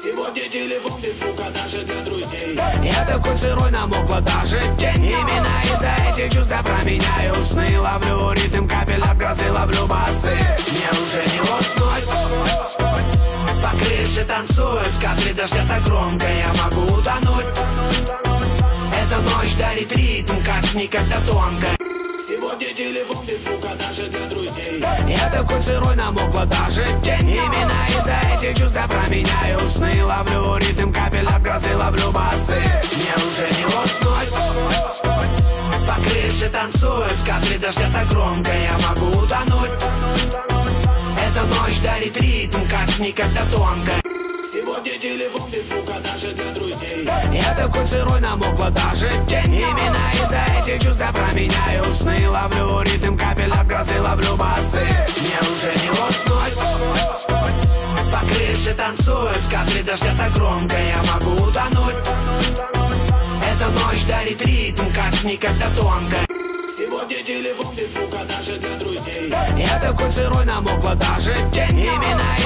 Сегодня телефон без звука даже для друзей. Я такой сырой, намокла даже тень. Именно из-за этих чувств я променяю сны. Ловлю ритм капель от грозы, ловлю басы. Мне уже не уснуть. По крыше танцуют капли дождя так громко, я могу утонуть. Эта ночь дарит ритм, как никогда тонко. Сегодня телефон без звука даже для друзей. Я такой сырой, намокла даже тень. Именно из-за этих чувств я променяю сны. Ловлю ритм капель от грозы, ловлю басы. Мне уже не уснуть. По крыше танцуют капли дождя так громко, я могу утонуть. Эта ночь дарит ритм, как никогда тонко. Сегодня телефон без звука даже для друзей. Я такой сырой, намокла даже тень. Именно из-за этих чувств я променяю сны. Ловлю ритм капель от грозы, ловлю басы. Мне уже не уснуть. По крыше танцуют капли дождя так громко, я могу утонуть. Эта ночь дарит ритм, как никогда тонко. Сегодня телефон без звука даже для друзей. Я такой сырой, намокла даже тень. Именно